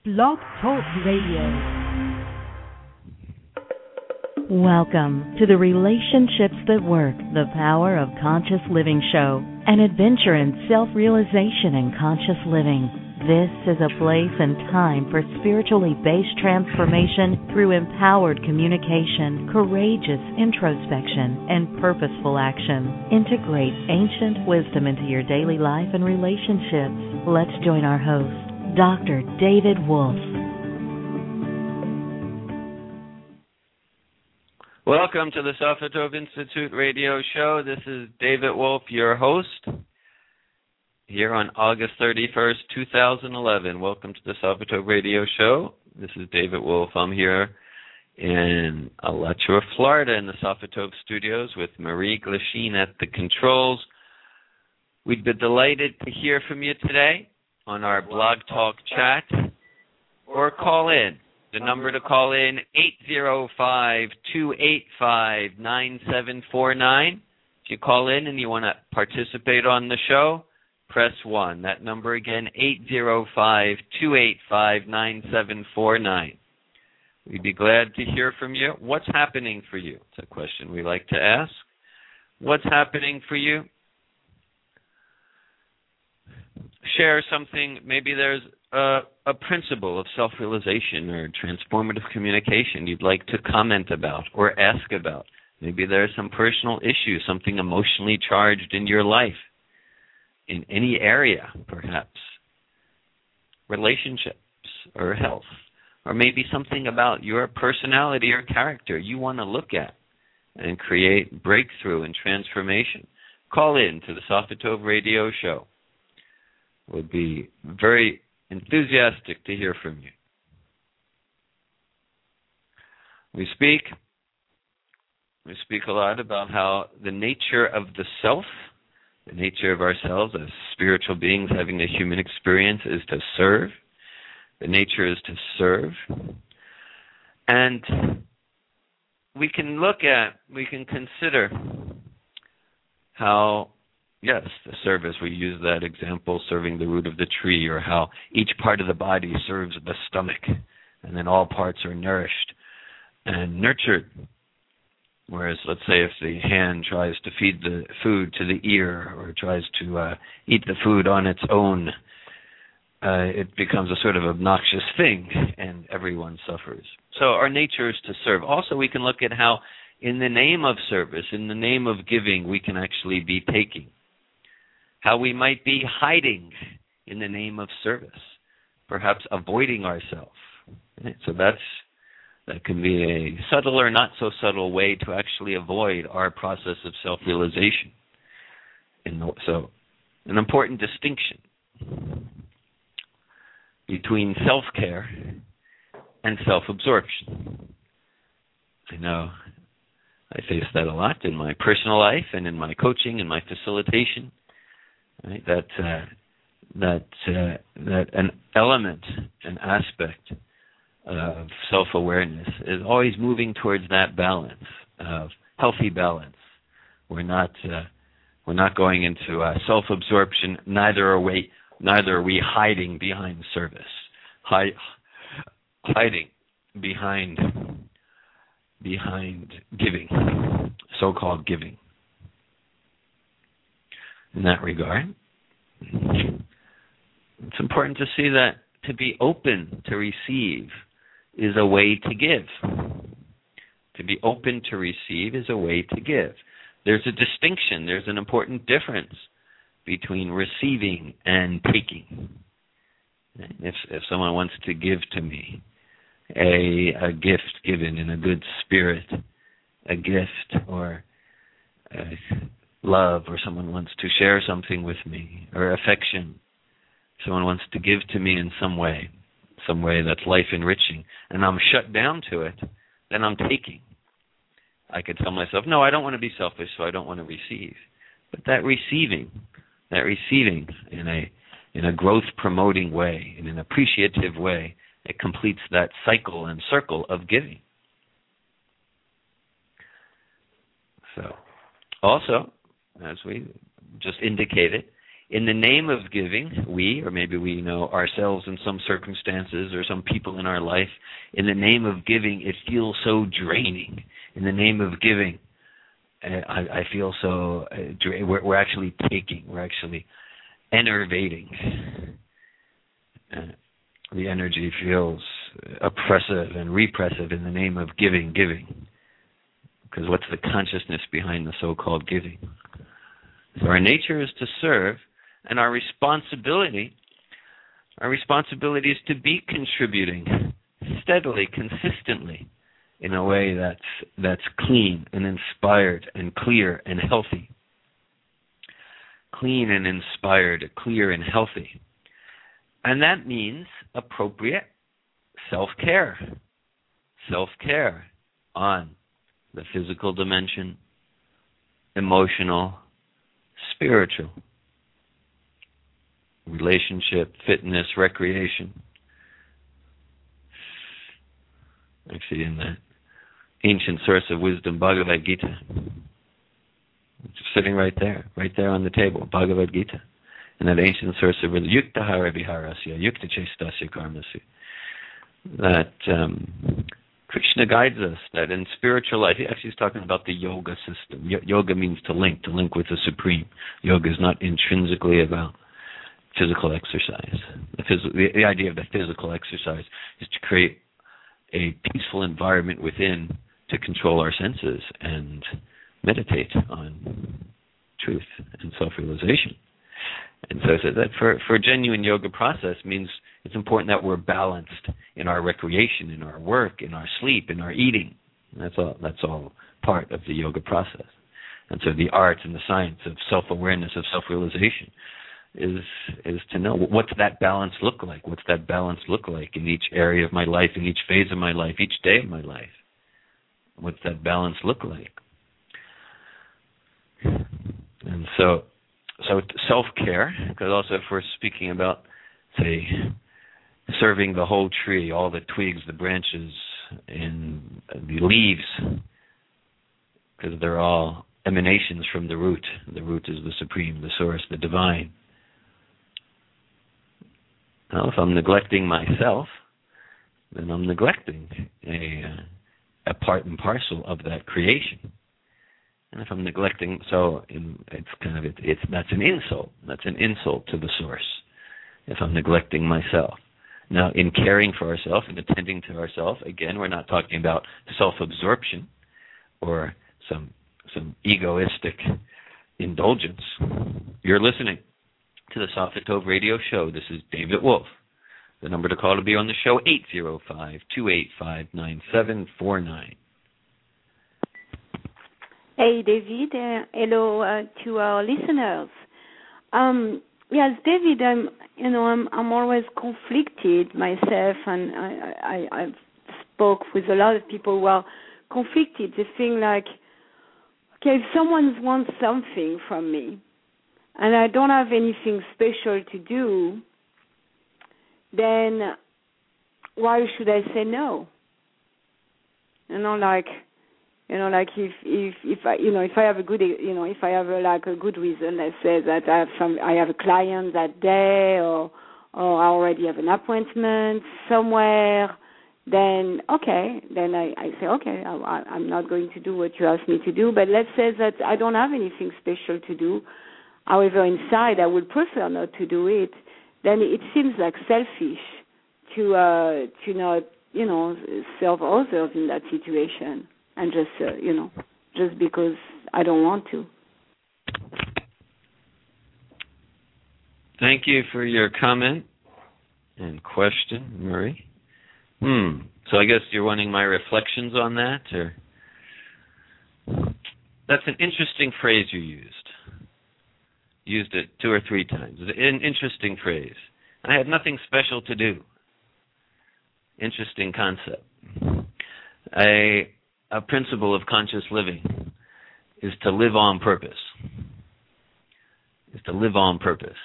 Blog Talk Radio. Welcome to the Relationships That Work, the Power of Conscious Living show, an adventure in self-realization and conscious living. This is a place and time for spiritually based transformation through empowered communication, courageous introspection, and purposeful action. Integrate ancient wisdom into your daily life and relationships. Let's join our host, Dr. David Wolfe. Welcome to the Sofatov Institute radio show. This is David Wolfe, your host, here on August 31st, 2011. Welcome to the Sofatov radio show. This is David Wolfe. I'm here in Alachua, Florida, in the Sofatov studios with Marie Glasheen at the controls. We'd be delighted to hear from you today on our Blog Talk chat or call in. The number to call in, 805-285-9749. If you call in and you want to participate on the show, press 1. That number again, 805-285-9749. We'd be glad to hear from you. What's happening for you? It's a question we like to ask. What's happening for you? Share something. Maybe there's a principle of self-realization or transformative communication you'd like to comment about or ask about. Maybe there's some personal issue, something emotionally charged in your life, in any area, perhaps. Relationships or health, or maybe something about your personality or character you want to look at and create breakthrough and transformation. Call in to the Sofatov radio show. We'll be very enthusiastic to hear from you. We speak a lot about how the nature of the self, the nature of ourselves as spiritual beings having a human experience, is to serve. The nature is to serve. And we can consider how, yes, the service, we use that example, serving the root of the tree, or how each part of the body serves the stomach, and then all parts are nourished and nurtured. Whereas, let's say, if the hand tries to feed the food to the ear or tries to eat the food on its own, it becomes a sort of obnoxious thing, and everyone suffers. So our nature is to serve. Also, we can look at how, in the name of service, in the name of giving, we can actually be taking. How we might be hiding in the name of service, perhaps avoiding ourselves. So that can be a subtle or not so subtle way to actually avoid our process of self-realization. So an important distinction between self-care and self-absorption. I know I face that a lot in my personal life and in my coaching and my facilitation. Right? That an element, an aspect of self-awareness is always moving towards that balance of healthy balance. We're not going into self-absorption. Neither are we hiding behind service, hiding behind giving, so-called giving. In that regard, it's important to see that to be open to receive is a way to give. To be open to receive is a way to give. There's a distinction, there's an important difference between receiving and taking. If someone wants to give to me a gift given in a good spirit, a gift or love, or someone wants to share something with me, or affection, someone wants to give to me in some way that's life-enriching, and I'm shut down to it, then I'm taking. I could tell myself, no, I don't want to be selfish, so I don't want to receive. But that receiving in a growth-promoting way, in an appreciative way, it completes that cycle and circle of giving. So, also, as we just indicated, In the name of giving, or maybe we know ourselves in some circumstances or some people in our life, in the name of giving, it feels so draining. In the name of giving, I feel so, we're actually taking, we're actually enervating. The energy feels oppressive and repressive in the name of giving. Because what's the consciousness behind the so-called giving? So our nature is to serve, and our responsibility is to be contributing steadily, consistently, in a way that's clean and inspired and clear and healthy. Clean and inspired, clear and healthy. And that means appropriate self-care. Self-care on the physical dimension, emotional, spiritual, relationship, fitness, recreation. Actually, in the ancient source of wisdom, Bhagavad Gita, it's sitting right there on the table, Bhagavad Gita. And that ancient source of yukta hara viharasya, yukta chestasya karmasya, that Krishna guides us that in spiritual life, actually he's talking about the yoga system. Yoga means to link with the Supreme. Yoga is not intrinsically about physical exercise. The idea of the physical exercise is to create a peaceful environment within to control our senses and meditate on truth and self-realization. And so that for a genuine yoga process means it's important that we're balanced in our recreation, in our work, in our sleep, in our eating. That's all part of the yoga process. And so the art and the science of self-awareness, of self-realization is to know what's that balance look like? What's that balance look like in each area of my life, in each phase of my life, each day of my life? What's that balance look like? And so self-care, because also if we're speaking about, say, serving the whole tree, all the twigs, the branches, and the leaves, because they're all emanations from the root. The root is the Supreme, the Source, the Divine. Now, if I'm neglecting myself, then I'm neglecting a part and parcel of that creation. And if I'm neglecting, that's an insult. That's an insult to the Source. If I'm neglecting myself. Now, in caring for ourselves and attending to ourselves, again, we're not talking about self-absorption or some egoistic indulgence. You're listening to the Safed Tov Radio Show. This is David Wolf. The number to call to be on the show, 805-285-9749. Hey, David. Hello to our listeners. Yes, David. I'm always conflicted myself, and I've spoke with a lot of people who are conflicted. They think like, okay, if someone wants something from me, and I don't have anything special to do, then why should I say no? If I have a good, if I have a good reason, let's say that I have a client that day, or I already have an appointment somewhere, then okay, I say okay, I'm not going to do what you asked me to do. But let's say that I don't have anything special to do. However, inside I would prefer not to do it. Then it seems like selfish to not serve others in that situation. And just because I don't want to. Thank you for your comment and question, Marie. So I guess you're wanting my reflections on that, or? That's an interesting phrase you used. Used it 2 or 3 times. An interesting phrase. I had nothing special to do. Interesting concept. A principle of conscious living is to live on purpose. Is to live on purpose.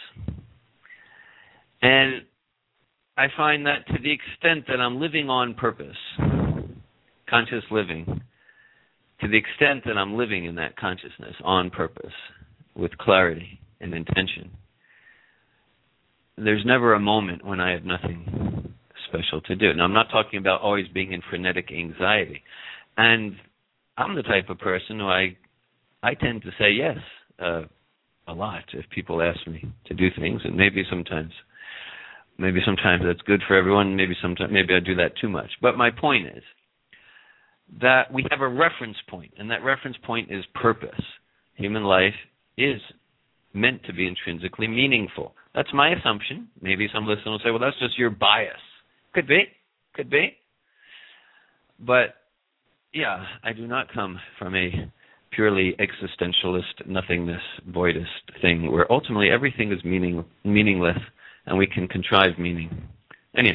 And I find that to the extent that I'm living on purpose, conscious living, to the extent that I'm living in that consciousness on purpose, with clarity and intention, there's never a moment when I have nothing special to do. Now, I'm not talking about always being in frenetic anxiety. And I'm the type of person who I tend to say yes a lot if people ask me to do things, and maybe sometimes that's good for everyone. Maybe I do that too much. But my point is that we have a reference point, and that reference point is purpose. Human life is meant to be intrinsically meaningful. That's my assumption. Maybe some listeners will say, well, that's just your bias. Could be. But, yeah, I do not come from a purely existentialist, nothingness, voidist thing where ultimately everything is meaningless and we can contrive meaning. Anyhow,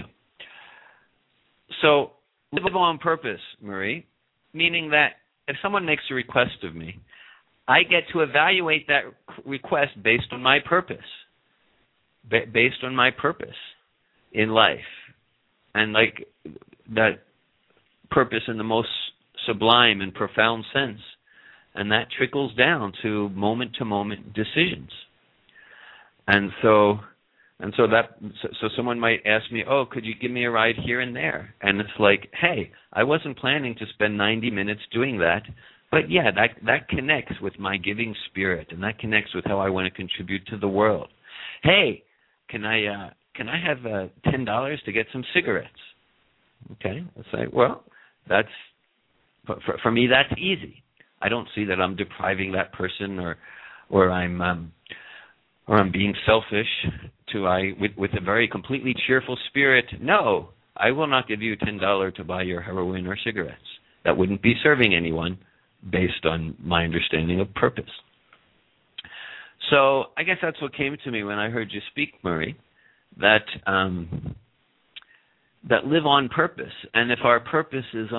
so live on purpose, Marie, meaning that if someone makes a request of me, I get to evaluate that request based on my purpose, based on my purpose in life. And like that purpose in the most sublime and profound sense. And that trickles down to moment-to-moment decisions. And so someone might ask me, oh, could you give me a ride here and there? And it's like, hey, I wasn't planning to spend 90 minutes doing that. But yeah, that connects with my giving spirit, and that connects with how I want to contribute to the world. Hey, can I have $10 to get some cigarettes? Okay, let's say, well, that's for me. That's easy. I don't see that I'm depriving that person or I'm being selfish. With a very completely cheerful spirit. No, I will not give you $10 to buy your heroin or cigarettes. That wouldn't be serving anyone, based on my understanding of purpose. So I guess that's what came to me when I heard you speak, Murray, that live on purpose. And if our purpose is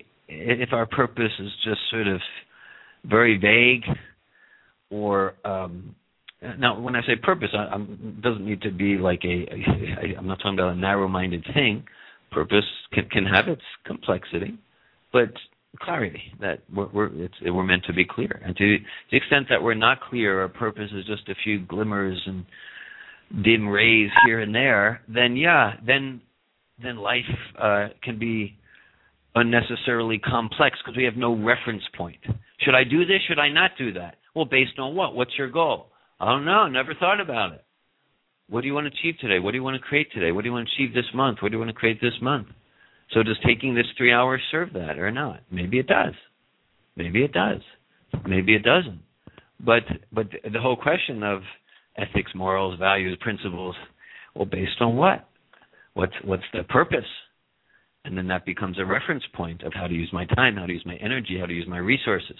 just sort of very vague, or now when I say purpose, doesn't need to be like I'm not talking about a narrow-minded thing. Purpose can have its complexity, but clarity, that we're meant to be clear. And to the extent that we're not clear, our purpose is just a few glimmers and dim rays here and there, then life can be unnecessarily complex because we have no reference point. Should I do this? Should I not do that? Well, based on what? What's your goal? I don't know. Never thought about it. What do you want to achieve today? What do you want to create today? What do you want to achieve this month? What do you want to create this month? So does taking this 3 hours serve that or not? Maybe it does. Maybe it does. Maybe it doesn't. But the whole question of ethics, morals, values, principles, well, based on what? What's the purpose? And then that becomes a reference point of how to use my time, how to use my energy, how to use my resources.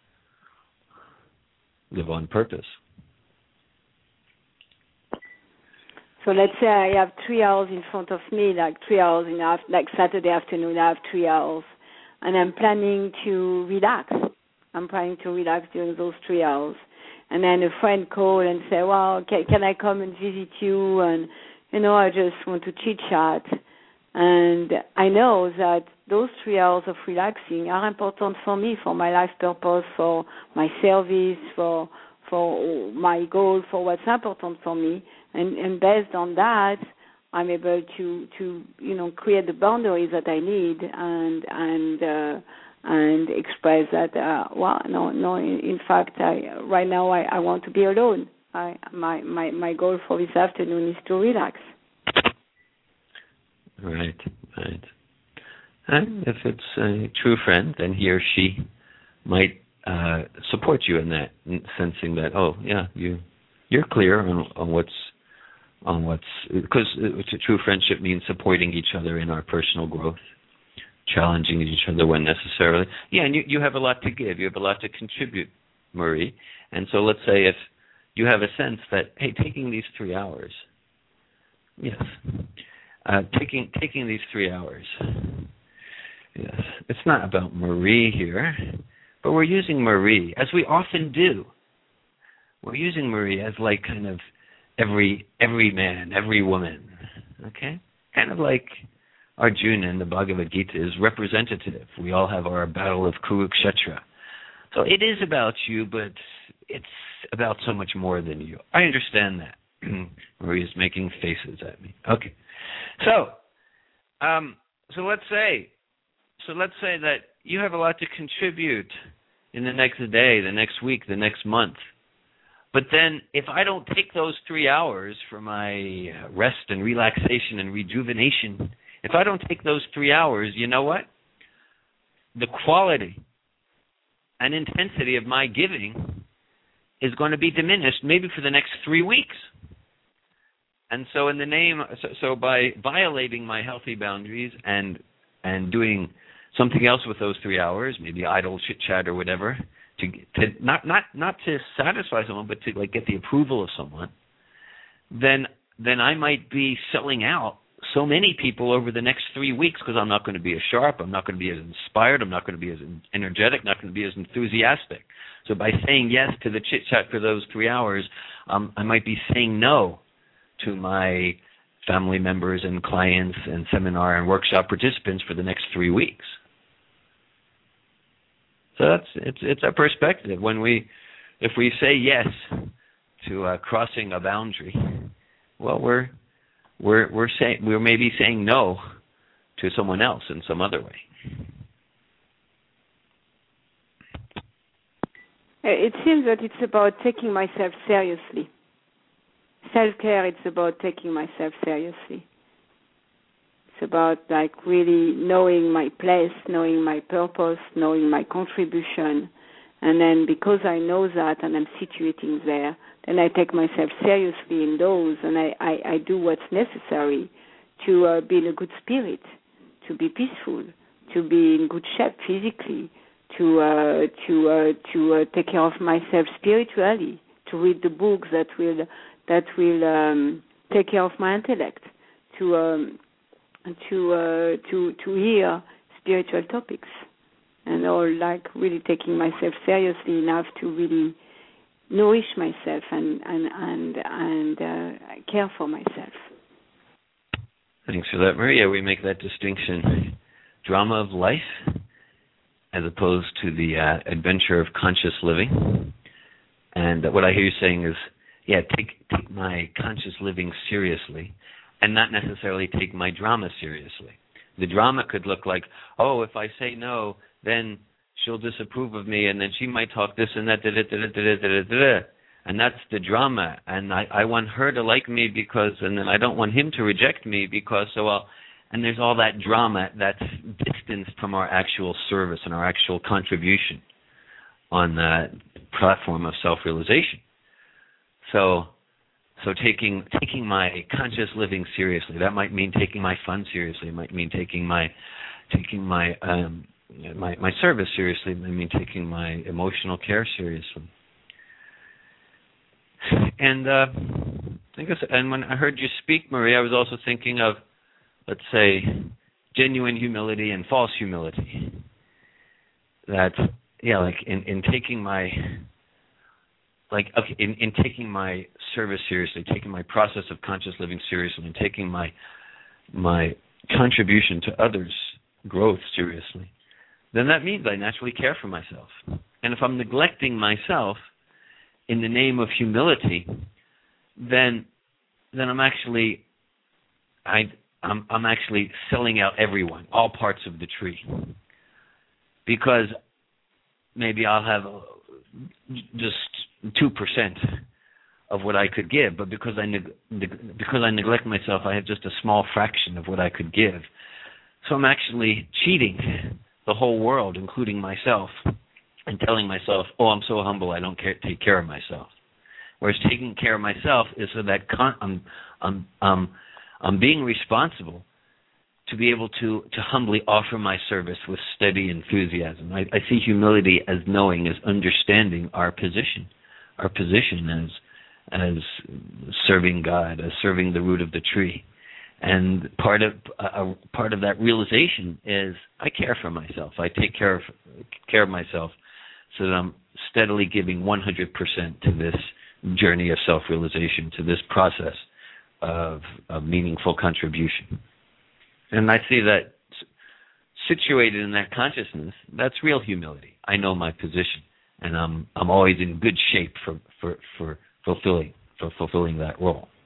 Live on purpose. So let's say I have 3 hours in front of me, like 3 hours like Saturday afternoon, I have 3 hours, and I'm planning to relax. I'm planning to relax during those 3 hours. And then a friend called and said, well, can I come and visit you? And, I just want to chit-chat. And I know that those 3 hours of relaxing are important for me, for my life purpose, for my service, for my goal, for what's important for me. And based on that, I'm able to create the boundaries that I need and express that. In fact, right now I want to be alone. My goal for this afternoon is to relax. Right. And if it's a true friend, then he or she might support you in that, sensing that, oh yeah, you're clear on what's because a true friendship means supporting each other in our personal growth, challenging each other when necessarily. Yeah, and you have a lot to give. You have a lot to contribute, Marie. And so let's say if you have a sense that, hey, taking these 3 hours, yes, taking these 3 hours, yes, it's not about Marie here, but we're using Marie, as we often do. We're using Marie as like kind of every man, every woman, okay? Kind of like Arjuna in the Bhagavad Gita is representative. We all have our battle of Kurukshetra. So it is about you, but it's about so much more than you. I understand that. Maria's making faces at me. Okay. So let's say that you have a lot to contribute in the next day, the next week, the next month. But then if I don't take those 3 hours for my rest and relaxation and rejuvenation, if I don't take those 3 hours, you know what? The quality and intensity of my giving is going to be diminished maybe for the next 3 weeks. And so by violating my healthy boundaries and doing something else with those 3 hours, maybe idle chit chat or whatever, to not to satisfy someone, but to like get the approval of someone, then I might be selling out so many people over the next 3 weeks because I'm not going to be as sharp, I'm not going to be as inspired, I'm not going to be as energetic, not going to be as enthusiastic. So by saying yes to the chit chat for those 3 hours, I might be saying no to my family members and clients and seminar and workshop participants for the next 3 weeks. So it's a perspective. If we say yes to crossing a boundary, well, we're maybe saying no to someone else in some other way. It seems that it's about taking myself seriously. Self-care, it's about taking myself seriously. It's about like really knowing my place, knowing my purpose, knowing my contribution. And then because I know that and I'm situating there, then I take myself seriously in those, and I do what's necessary to be in a good spirit, to be peaceful, to be in good shape physically, to take care of myself spiritually, to read the books that will take care of my intellect, to hear spiritual topics, and all, like really taking myself seriously enough to really nourish myself and care for myself. Thanks for that, Maria. We make that distinction: drama of life as opposed to the adventure of conscious living. And what I hear you saying is, take my conscious living seriously, and not necessarily take my drama seriously. The drama could look like, oh, if I say no, then she'll disapprove of me, and then she might talk this and that, and that's the drama. And I want her to like me and then I don't want him to reject me and there's all that drama that's distanced from our actual service and our actual contribution on the platform of self-realization. So taking my conscious living seriously, that might mean taking my fun seriously. It might mean taking my service seriously. It might mean taking my emotional care seriously. And and when I heard you speak, Maria, I was also thinking of, let's say, genuine humility and false humility. That like in taking my in taking my service seriously, taking my process of conscious living seriously, and taking my contribution to others' growth seriously, then that means I naturally care for myself. And if I'm neglecting myself in the name of humility, then I'm actually selling out everyone, all parts of the tree, because maybe I'll have just 2% of what I could give, but because I neglect myself, I have just a small fraction of what I could give. So I'm actually cheating the whole world, including myself, and telling myself, "Oh, I'm so humble, I don't take care of myself." Whereas taking care of myself is so that I'm being responsible to be able to humbly offer my service with steady enthusiasm. I see humility as knowing, as understanding our position as serving God, as serving the root of the tree. And part of that realization is I care for myself. I take care of myself so that I'm steadily giving 100% to this journey of self-realization, to this process of meaningful contribution. And I see that situated in that consciousness, that's real humility. I know my position, and I'm always in good shape for fulfilling that role.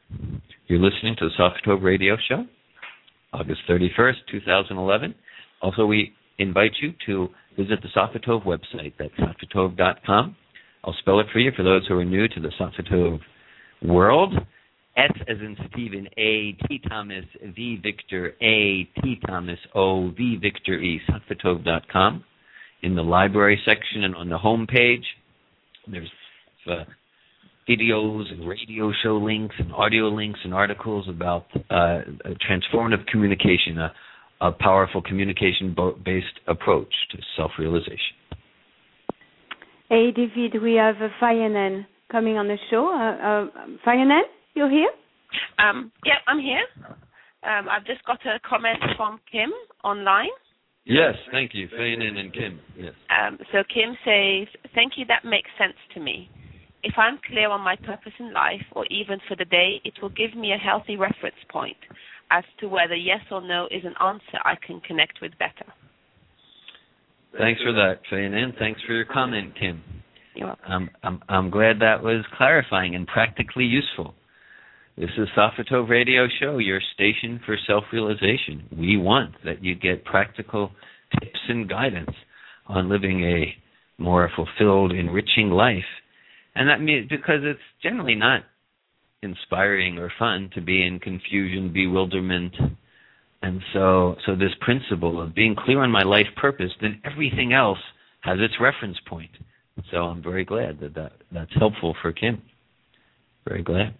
You're listening to the Sofitove Radio Show, August 31st, 2011. Also, we invite you to visit the Sofitove website. That's sofitove.com. I'll spell it for you for those who are new to the Sofitove world. S as in Stephen, A, T Thomas, V Victor, A, T Thomas, O, V Victor, E, sofitove.com. In the library section and on the home page, there's videos and radio show links and audio links and articles about transformative communication, a powerful communication-based approach to self-realization. Hey, David, we have Fayanen coming on the show. Fayanen, you're here? Yeah, I'm here. I've just got a comment from Kim online. Yes, thank you, Fayanen and Kim. Yes. So Kim says, thank you, that makes sense to me. If I'm clear on my purpose in life, or even for the day, it will give me a healthy reference point as to whether yes or no is an answer I can connect with better. Thanks for that, Fayanen. Thanks for your comment, Kim. You're welcome. I'm glad that was clarifying and practically useful. This is Sofitove Radio Show, your station for self-realization. We want that you get practical tips and guidance on living a more fulfilled, enriching life. And that means because it's generally not inspiring or fun to be in confusion, bewilderment. And so this principle of being clear on my life purpose, then everything else has its reference point. So I'm very glad that's helpful for Kim. Very glad.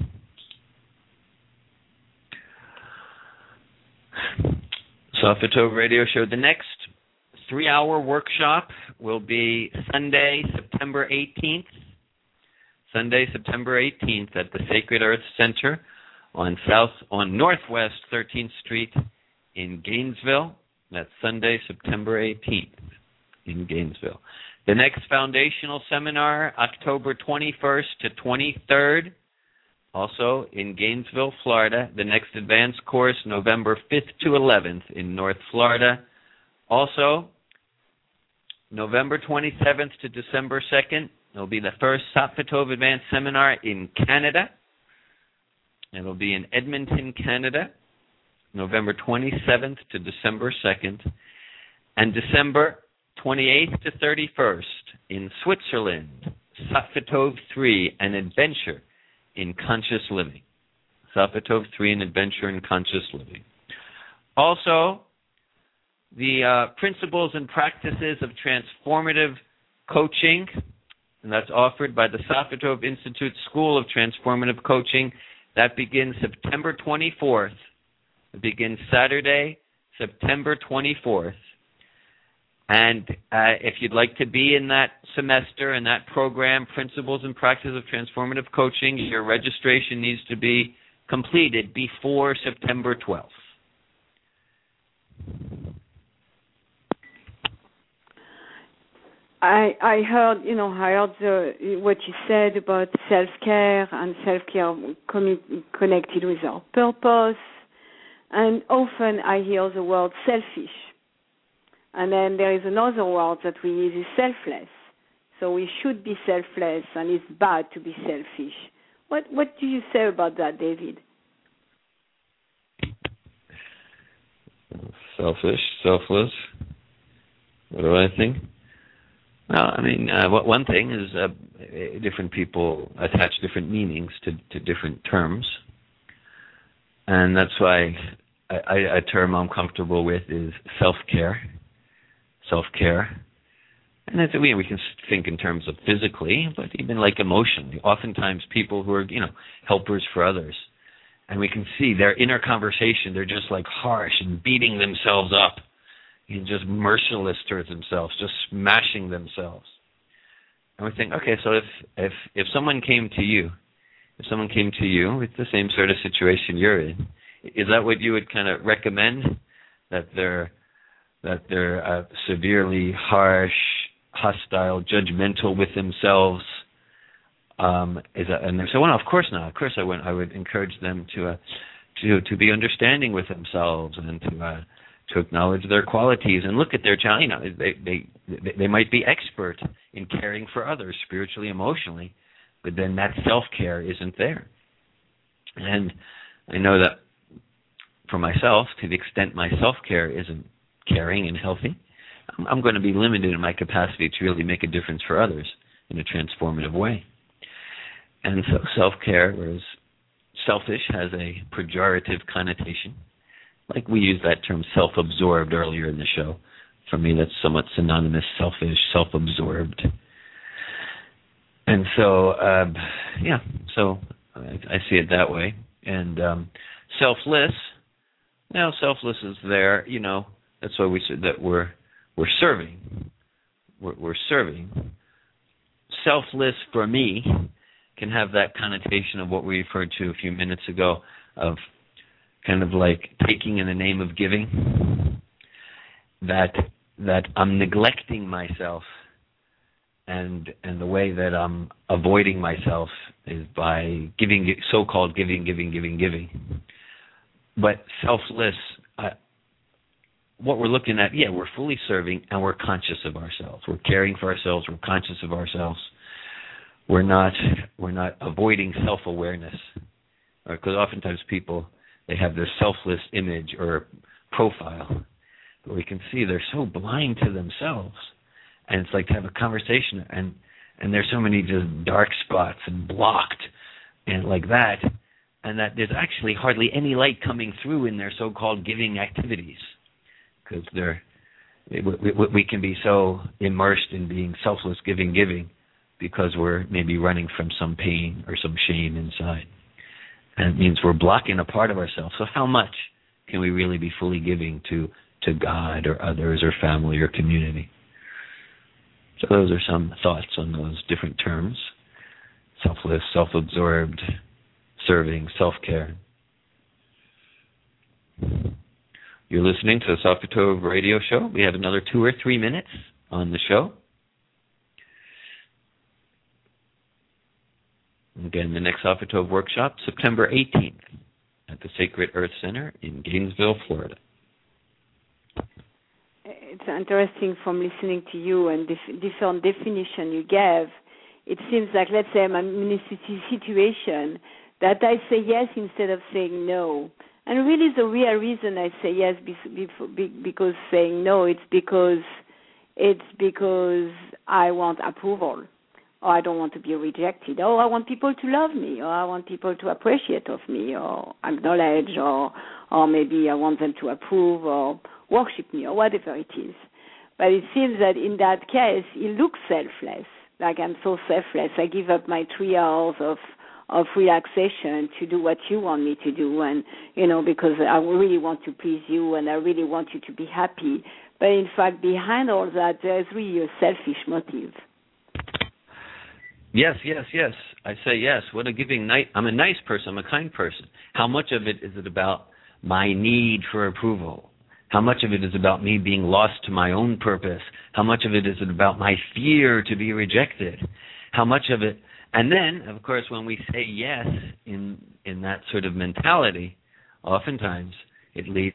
Sofitove Radio Show. The next 3-hour workshop will be Sunday, September 18th. Sunday, September 18th at the Sacred Earth Center on Northwest 13th Street in Gainesville. That's Sunday, September 18th in Gainesville. The next foundational seminar, October 21st to 23rd, also in Gainesville, Florida. The next advanced course, November 5th to 11th in North Florida. Also, November 27th to December 2nd, it'll be the first Sofitove Advanced Seminar in Canada. It'll be in Edmonton, Canada, November 27th to December 2nd. And December 28th to 31st in Switzerland, Sofitove 3, an adventure in conscious living. Sofitove 3, an adventure in conscious living. Also, the principles and practices of transformative coaching, and that's offered by the Sofitove Institute School of Transformative Coaching. That begins September 24th. It begins Saturday, September 24th. And if you'd like to be in that semester, in that program, Principles and Practices of Transformative Coaching, your registration needs to be completed before September 12th. I heard what you said about self-care and self-care connected with our purpose. And often I hear the word selfish. And then there is another word that we use is selfless. So we should be selfless, and it's bad to be selfish. What do you say about that, David? Selfish, selfless. What do I think? Well, I mean, one thing is different people attach different meanings to different terms. And that's why a term I'm comfortable with is self-care. Self-care. And we can think in terms of physically, but even like emotionally. Oftentimes people who are, helpers for others, and we can see their inner conversation, they're just like harsh and beating themselves up, and just merciless towards themselves, just smashing themselves. And we think, okay, so if someone came to you with the same sort of situation you're in, is that what you would kind of recommend? That they're severely harsh, hostile, judgmental with themselves? And they say, well, no, of course not. Of course, I would encourage them to be understanding with themselves and to acknowledge their qualities and look at their challenge. They might be expert in caring for others spiritually, emotionally, but then that self-care isn't there. And I know that for myself, to the extent my self-care isn't caring and healthy, I'm going to be limited in my capacity to really make a difference for others in a transformative way. And so self-care, whereas selfish has a pejorative connotation, like we used that term self-absorbed earlier in the show. For me, that's somewhat synonymous, selfish, self-absorbed. And so, so I see it that way. And selfless, now selfless is there, that's why we said that we're serving. We're serving. Selfless, for me, can have that connotation of what we referred to a few minutes ago, of kind of like taking in the name of giving, that I'm neglecting myself, and the way that I'm avoiding myself is by giving, so-called giving. But selfless, what we're looking at, we're fully serving and we're conscious of ourselves. We're caring for ourselves. We're conscious of ourselves. We're not avoiding self-awareness, because oftentimes people, they have this selfless image or profile, but we can see they're so blind to themselves, and it's like to have a conversation, and there's so many just dark spots and blocked, and like that, and that there's actually hardly any light coming through in their so-called giving activities, because we can be so immersed in being selfless, giving, because we're maybe running from some pain or some shame inside. And it means we're blocking a part of ourselves. So how much can we really be fully giving to God or others or family or community? So those are some thoughts on those different terms: selfless, self-absorbed, serving, self-care. You're listening to the Software Tov radio show. We have another 2 or 3 minutes on the show. Again, the next Software Tov workshop, September 18th, at the Sacred Earth Center in Gainesville, Florida. It's interesting from listening to you and different definition you gave. It seems like, let's say I'm in a situation that I say yes instead of saying no. And really the real reason I say yes because saying no, it's because I want approval, or I don't want to be rejected, or I want people to love me, or I want people to appreciate of me, or acknowledge, or maybe I want them to approve or worship me, or whatever it is. But it seems that in that case, it looks selfless, like I'm so selfless. I give up my 3 hours of relaxation to do what you want me to do, and because I really want to please you and I really want you to be happy. But in fact, behind all that, there's really a selfish motive. Yes. I say yes. What a giving night. I'm a nice person. I'm a kind person. How much of it is it about my need for approval? How much of it is about me being lost to my own purpose? How much of it is it about my fear to be rejected? How much of it? And then, of course, when we say yes in that sort of mentality, oftentimes it leads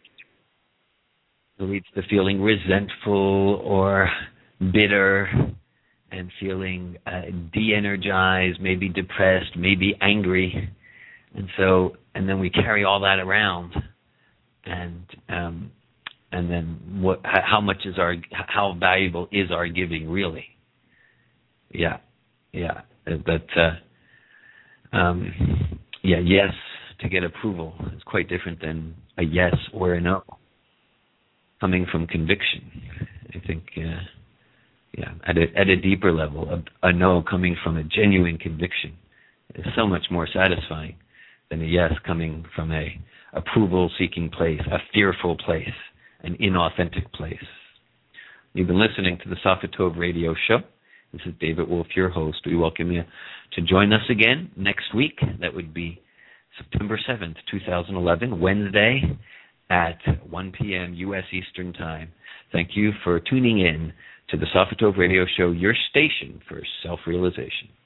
to feeling resentful or bitter, and feeling de-energized, maybe depressed, maybe angry, and then we carry all that around, and then how valuable is our giving really? Yeah. Yes to get approval is quite different than a yes or a no. Coming from conviction, I think. At a deeper level, a no coming from a genuine conviction is so much more satisfying than a yes coming from a approval-seeking place, a fearful place, an inauthentic place. You've been listening to the Software Tov radio show. This is David Wolf, your host. We welcome you to join us again next week. That would be September 7th, 2011, Wednesday at 1 p.m. U.S. Eastern Time. Thank you for tuning in to the Software Tov radio show, your station for self-realization.